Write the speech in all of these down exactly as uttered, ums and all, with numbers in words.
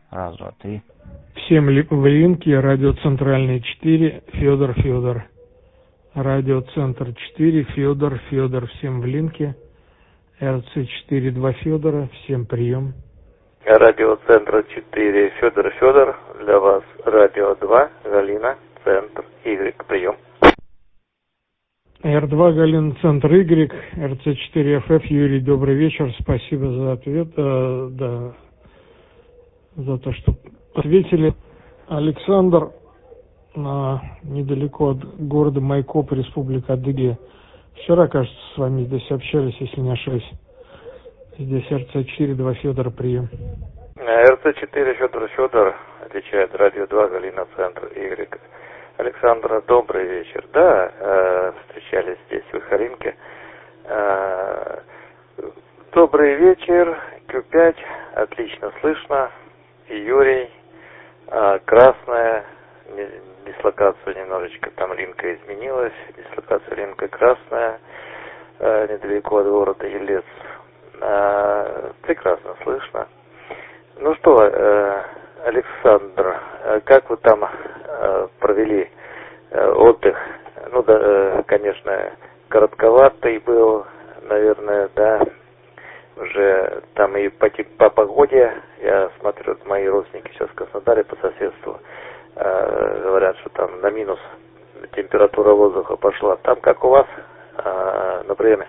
Раз, два, три. Всем ли- в линке, радио Центральный четыре, Федор, Федор. Радиоцентр четыре, Федор, Федор. Всем в линке. эр цэ четыре, два Федора. Всем прием. Радиоцентр четыре, Федор, Федор. Для вас радио два, Галина, центр Y. Прием. эр два, Галина, центр Y, эр цэ четыре эф эф, Юрий, добрый вечер. Спасибо за ответ, э, да, за то, что ответили. Александр, а, недалеко от города Майкоп, Республика Адыгея. Вчера, кажется, с вами здесь общались, если не ошибаюсь. Здесь эр цэ четыре, два Федор, прием. эр цэ четыре, Федор, Федор. Отвечает радио два, Галина, центр Y. Александра, добрый вечер. Да, э, встречались здесь, в Ихаринке. Э, добрый вечер, Q пять, отлично слышно. Юрий, э, красная, дислокация немножечко, там линка изменилась, дислокация линка красная, э, недалеко от города Елец. Э, прекрасно слышно. Ну что, э, Александр, как вы там э, провели э, отдых? Ну да, э, конечно, коротковатый был, наверное, да, уже там и по, по погоде, я смотрю, мои родственники сейчас в Краснодаре по соседству, э, говорят, что там на минус температура воздуха пошла. Там как у вас э, на приеме?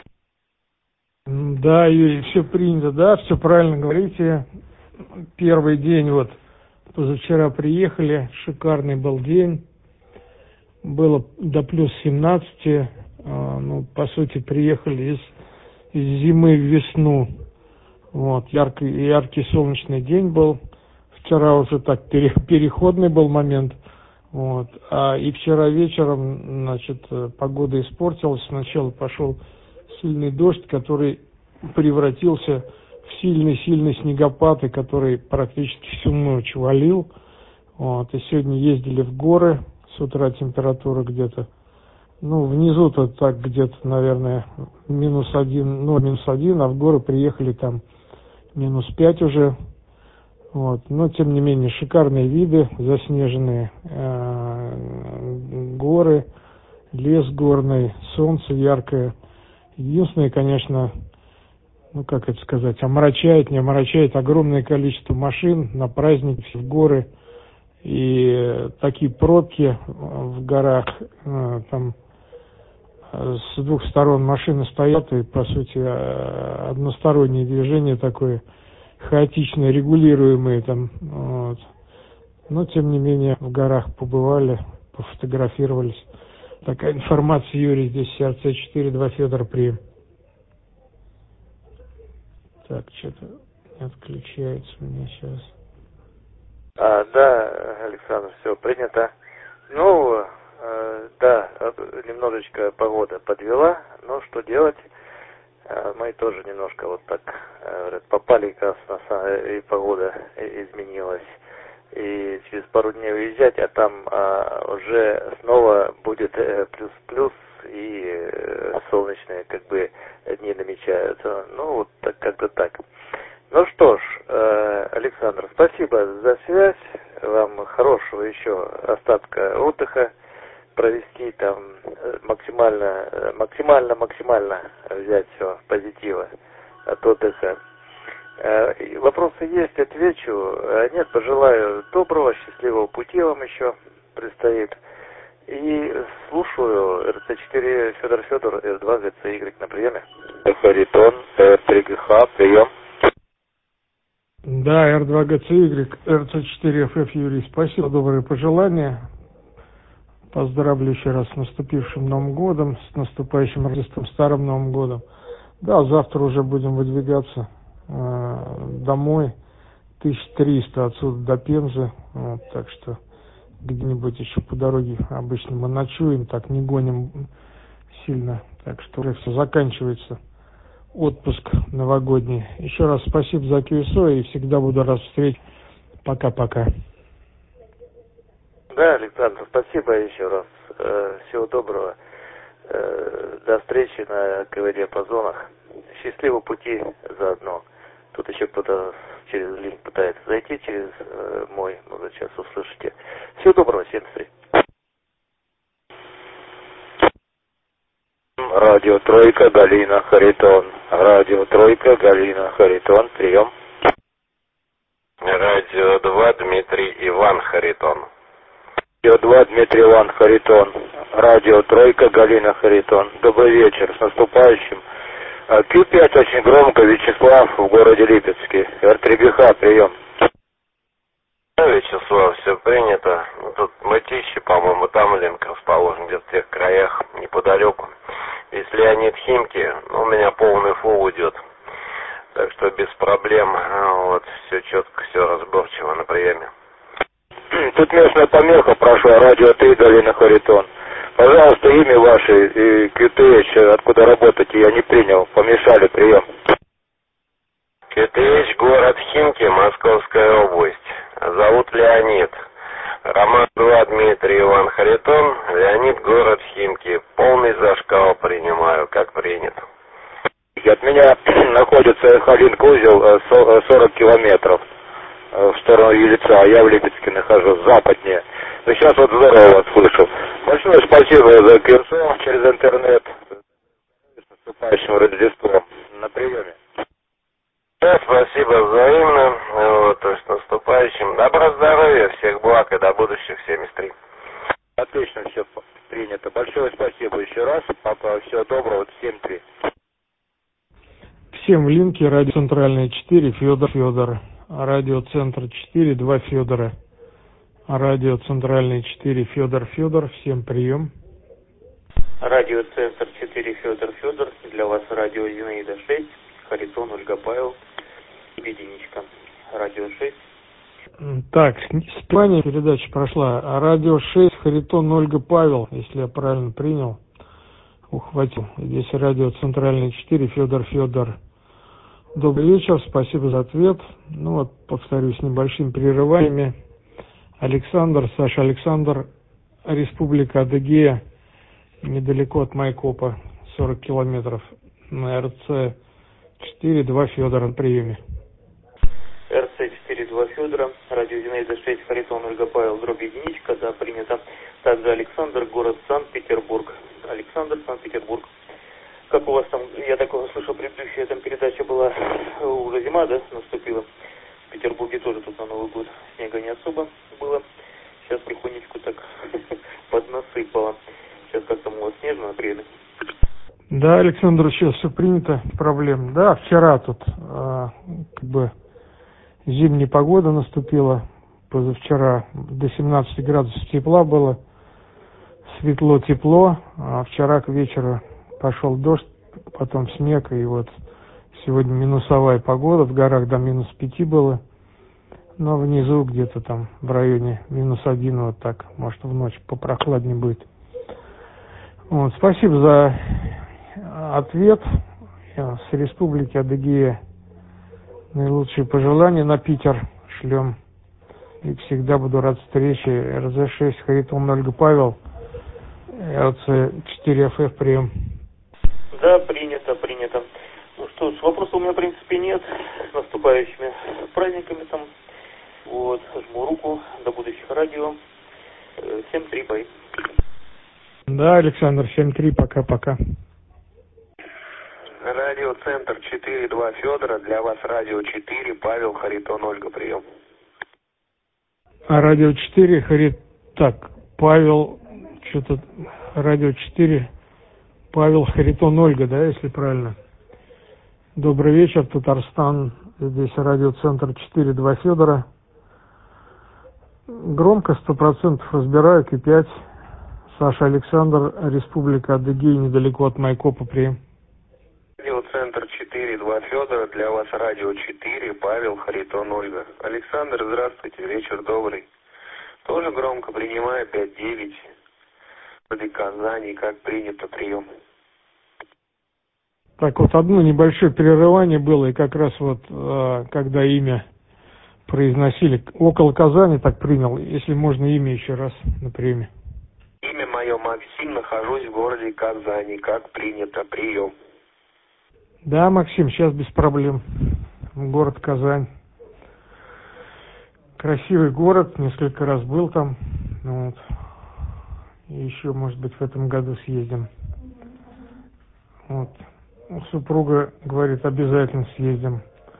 Да, Юрий, все принято, да, все правильно говорите. Первый день, вот, позавчера приехали, шикарный был день, было до плюс семнадцати, э, ну, по сути, приехали из, из зимы в весну, вот, яркий, яркий солнечный день был, вчера уже так пере, переходный был момент, вот, а и вчера вечером, значит, погода испортилась, сначала пошел сильный дождь, который превратился сильный-сильный снегопад, и который практически всю ночь валил. Вот. И сегодня ездили в горы, с утра температура где-то, ну, внизу-то так где-то, наверное, минус один, ну, минус один, а в горы приехали там минус пять уже. Вот. Но, тем не менее, шикарные виды, заснеженные э, горы, лес горный, солнце яркое. Единственное, конечно, ну, как это сказать, омрачает, не омрачает огромное количество машин на праздники, в горы, и такие пробки в горах, там с двух сторон машины стоят, и, по сути, одностороннее движение такое, хаотично регулируемое там, вот. Но, тем не менее, в горах побывали, пофотографировались. Такая информация, Юрий, здесь эр цэ четыре, два Федор, прием. Так, что-то не отключается у меня сейчас. А, да, Александр, все принято. Ну, э, да, немножечко погода подвела, но что делать? Э, мы тоже немножко вот так э, попали, как раз, и погода изменилась. И через пару дней уезжать, а там э, уже снова будет э, плюс-плюс, и э, солнечные как бы дни намечаются. Ну, вот так, как-то так. Ну что ж, э, Александр, спасибо за связь. Вам хорошего еще остатка отдыха. Провести там максимально, максимально, максимально взять все позитива от отдыха. Э, вопросы есть, отвечу. Нет, пожелаю доброго, счастливого пути вам еще предстоит. И слушаю эр цэ четыре Федор Федор, эр два гэ цэ Y на приеме. Харитон, эр три гэ ха, прием. Да, эр два гэ цэ Y, эр цэ четыре эф эф, Юрий, спасибо, добрые пожелания. Поздравлю еще раз с наступившим Новым годом, с наступающим Рождеством, Старым Новым годом. Да, завтра уже будем выдвигаться э, домой, тысяча триста отсюда до Пензы, вот, так что где-нибудь еще по дороге обычно мы ночуем, так не гоним сильно, так что уже все заканчивается. Отпуск новогодний. Еще раз спасибо за кью эс о и всегда буду рад встретить. Пока-пока. Да, Александр, спасибо еще раз. Всего доброго. До встречи на ка вэ диапазонах. Счастливого пути заодно. Тут еще кто-то через линк пытается зайти, через э, мой, может, сейчас услышите. Всего доброго, семьдесят три. Радио Тройка, Галина, Харитон. Радио Тройка, Галина, Харитон. Прием. Радио два, Дмитрий, Иван, Харитон. Радио два, Дмитрий, Иван, Харитон. Радио Тройка, Галина, Харитон. Добрый вечер, с наступающим. Q пять очень громко, Вячеслав в городе Липецке. эр три би ха, прием. Вячеслав, все принято. Тут Мытищи, по-моему, там линк расположен, где-то в тех краях, неподалеку. Если Леонид Химки, ну, у меня полный фул идет. Так что без проблем, вот, все четко, все разборчиво на приеме. Тут местная помеха прошла, радио три, Галина, Харитон. Пожалуйста, имя ваше и Q T H, откуда работаете, я не принял, помешали, прием. Q T H, город Химки, Московская область. Зовут Леонид. Роман два, Дмитрий, Иван, Харитон. Леонид, город Химки. Полный зашкал принимаю, как принято. От меня находится Халинк узел сорок километров в сторону Елица, а я в Липецке нахожусь, западнее. Но сейчас вот здорово вас слышу. Большое спасибо за курсов через интернет. С наступающим Рождеством. На приеме. Да, спасибо взаимно. Вот, то есть с наступающим. Добра здоровья, всех благ и до будущих семьдесят три. Отлично, все принято. Большое спасибо еще раз. Папа, всего доброго. семь три. Всем в линке радио Центральная четыре, Федор Федор. Радио Центр четыре, два Федора. Радио Центральная четыре, Федор Федор. Всем прием. Радио Центр четыре, Федор Федор. Для вас радио Зинаида шесть, Харитон, Ольга, Павел. Единичка. Радио шесть. Так, списание передачи прошла. А радио шесть, Харитон, Ольга, Павел, если я правильно принял. Ухватил. Здесь радио Центральная четыре, Федор Федор. Добрый вечер, спасибо за ответ. Ну вот, повторюсь, с небольшими прерываниями. Александр, Саша Александр, Республика Адыгея, недалеко от Майкопа, сорок километров, на эр цэ четыре, два Федора на приеме. эр цэ четыре, два Федора, радио Зинаида шесть, Харитон, Ольга, Павел, дробь единичка, да, принято. Также Александр, город Санкт-Петербург. Александр, Санкт-Петербург. Как у вас там, я такого слышал, предыдущая там передача была, уже зима, да, наступила. В Петербурге тоже тут на Новый год снега не особо было. Сейчас потихонечку так поднасыпало. Сейчас как там у вас снежно на приеме? Да, Александр, сейчас все принято, проблем. Да, вчера тут э, как бы зимняя погода наступила. Позавчера до семнадцати градусов тепла было. Светло-тепло, а вчера к вечеру пошел дождь, потом снег, и вот сегодня минусовая погода, в горах до минус пяти было, но внизу где-то там в районе минус один, вот так, может в ночь попрохладнее будет. Вот, спасибо за ответ. С Республики Адыгея наилучшие пожелания на Питер шлем. И всегда буду рад встрече. эр зэ шесть, Харитон, Ольга, Павел. эр цэ четыре эф эф, прием. Да, принято, принято. Ну что ж, вопросов у меня, в принципе, нет. С наступающими праздниками там. Вот, жму руку. До будущих радио. семь три, бай. Да, Александр, семь три, пока-пока. Радио Центр четыре, два Федора. Для вас радио четыре, Павел, Харитон, Ольга, прием. А радио четыре, Харит... Так, Павел... Что-то... Радио четыре, Павел, Харитон, Ольга, да, если правильно? Добрый вечер, Татарстан. Здесь радио Центр четыре, два Федора. Громко, сто процентов разбираю, Q пять. Саша Александр, Республика Адыгея, недалеко от Майкопа, прием. Радио Центр четыре, два Федора. Для вас радио четыре, Павел, Харитон, Ольга. Александр, здравствуйте, вечер добрый. Тоже громко принимаю, пять девять. В Казани, как принято, прием. Так вот, одно небольшое прерывание было, и как раз вот, э, когда имя произносили, около Казани так принял, если можно имя еще раз на приеме. Имя мое Максим, нахожусь в городе Казани, как принято, прием. Да, Максим, сейчас без проблем. Город Казань. Красивый город, несколько раз был там. Вот. И еще, может быть, в этом году съездим. Вот. Супруга говорит, обязательно съездим.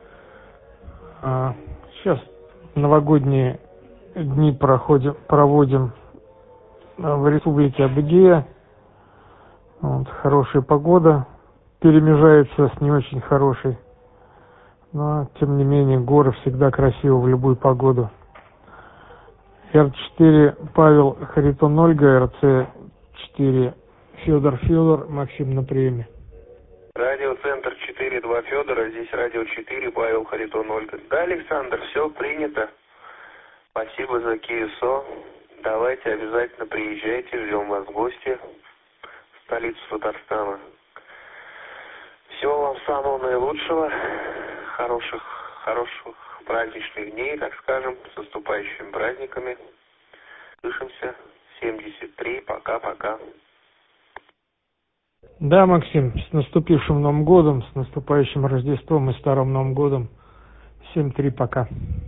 А сейчас новогодние дни проходим, проводим в Республике Адыгея. Вот. Хорошая погода. Перемежается с не очень хорошей. Но, тем не менее, горы всегда красивы в любую погоду. эр четыре Павел, Харитон Ольга, эр цэ четыре Федор Федор, Максим на приеме. Радиоцентр четыре два Федора, здесь радио четыре, Павел, Харитон Ольга. Да, Александр, все принято. Спасибо за КСО. Давайте обязательно приезжайте, ждем вас в гости в столицу Татарстана. Всего вам самого наилучшего, хороших, хороших праздничных дней, так скажем, с наступающими праздниками. Слышимся. семьдесят три, пока-пока. Да, Максим, с наступившим Новым годом, с наступающим Рождеством и Старым Новым годом. семь три, пока.